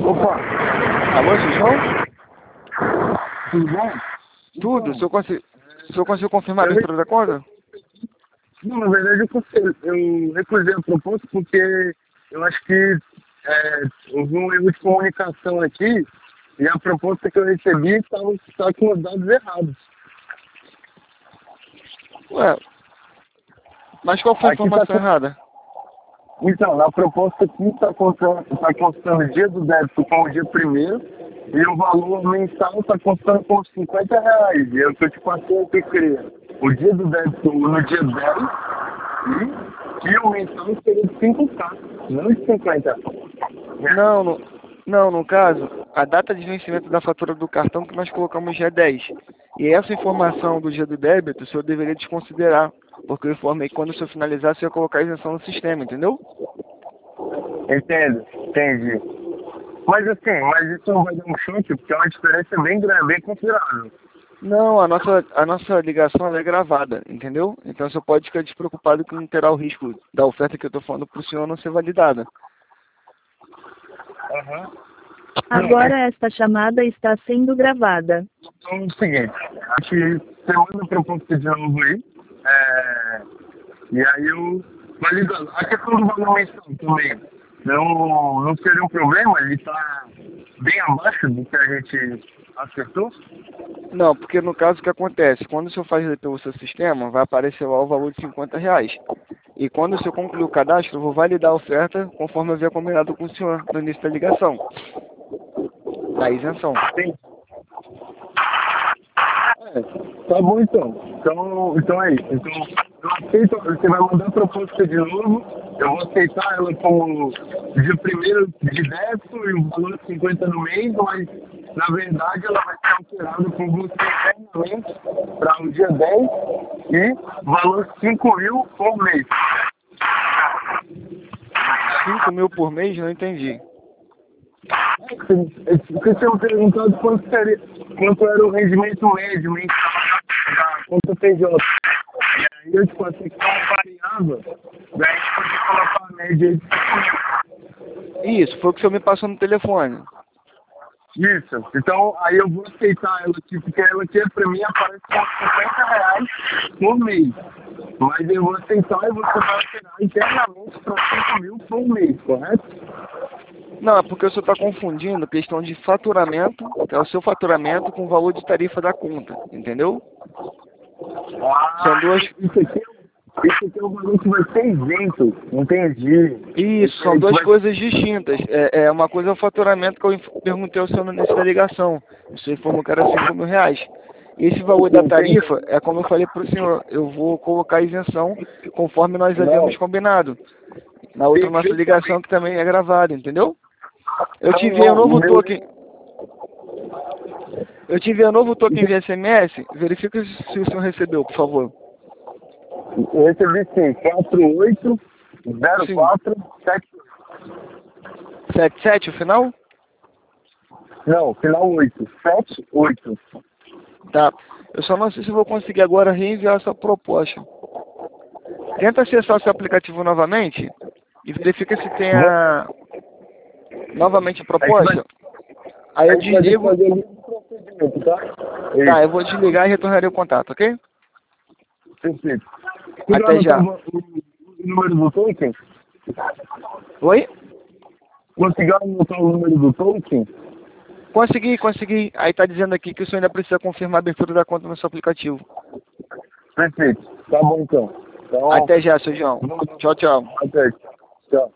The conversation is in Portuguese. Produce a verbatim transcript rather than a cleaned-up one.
Opa, Alô, seu João? tudo bom? Tudo? O senhor, consi... o senhor conseguiu confirmar a Eu, abertura da conta? não, na verdade eu, consegui- eu recusei a proposta porque eu acho que é, houve um erro de comunicação aqui e a proposta que eu recebi estava com os dados errados. Ué, mas qual foi a Aqui tá informação com... errada? Então, na proposta aqui está constando, tá constando o dia do débito com o dia primeiro e o valor mensal está constando com cinquenta reais. E eu estou te passando o que eu queria. O dia do débito no dia dez e, e o mensal seria de cinco K, não de cinquenta. Não, no... não, no caso, a data de vencimento da fatura do cartão que nós colocamos já é dez. E essa informação do dia do débito, o senhor deveria desconsiderar, porque eu informei que quando o senhor finalizar, você ia colocar a isenção no sistema, entendeu? Entendo, entendi. Mas assim, mas isso não vai dar um choque, porque é uma diferença bem grande, bem considerável. Não, a nossa, a nossa ligação ela é gravada, entendeu? Então o senhor pode ficar despreocupado que não terá o risco da oferta que eu estou falando para o senhor não ser validada. Aham. Agora esta chamada está sendo gravada. Então é o seguinte, acho que você manda a proposta de novo aí, é, e aí eu valido. A questão do valor mensal também não, não seria um problema, ele está bem abaixo do que a gente acertou. Não, porque no caso o que acontece, quando o senhor faz pelo seu sistema, vai aparecer lá o valor de cinquenta reais. E quando o senhor concluir o cadastro, eu vou validar a oferta conforme eu havia combinado com o senhor no início da ligação, da isenção. Sim. É, tá bom então. Então, então é isso. Então, eu aceito, você vai mandar a proposta de novo, eu vou aceitar ela como dia primeiro de débito e o valor de cinquenta no mês, mas na verdade ela vai ser alterada por você internamente para o dia dez e valor cinco mil por mês. cinco mil por mês? Não entendi. Porque tinham perguntado quanto, seria, quanto era o rendimento médio mensal da conta P J. E aí eu tipo assim, que não variava, daí a gente podia colocar a média aí de cinco mil. Isso, foi o que o senhor me passou no telefone. Isso, então aí eu vou aceitar ela aqui, porque ela aqui pra mim aparece com cinquenta reais por mês. Mas eu vou aceitar e você vai alterar internamente para cinco mil por mês, correto? Não, é porque o senhor está confundindo questão de faturamento, que é o seu faturamento, com o valor de tarifa da conta, entendeu? Ah, São duas... isso aqui, isso aqui é o valor que vai ser isento, entendi. Isso, são duas coisas distintas. É, é uma coisa é o faturamento que eu inf- perguntei ao senhor no início da ligação. O senhor informou que era cinco mil reais. E esse valor da tarifa, é como eu falei para o senhor, eu vou colocar a isenção conforme nós havíamos combinado. Na outra nossa ligação que também é gravada, entendeu? Eu te enviei um novo token. Eu te enviei um novo token via S M S. Verifica se o senhor recebeu, por favor. Eu recebi sim, quatro oito zero quatro sete. sete sete o final? Não, final oito. sete oito. Tá. Eu só não sei se vou conseguir agora reenviar essa proposta. Tenta acessar o seu aplicativo novamente e verifica se tem a... novamente a proposta. Aí eu desligo. Tá, eu vou desligar e retornarei o contato, ok? Perfeito. Até já. O número do token? Oi? Conseguiu anotar o número do token? Consegui, consegui. Aí tá dizendo aqui que o senhor ainda precisa confirmar a abertura da conta no seu aplicativo. Perfeito. Tá bom então. então Até já, seu João. Tchau, tchau. Até.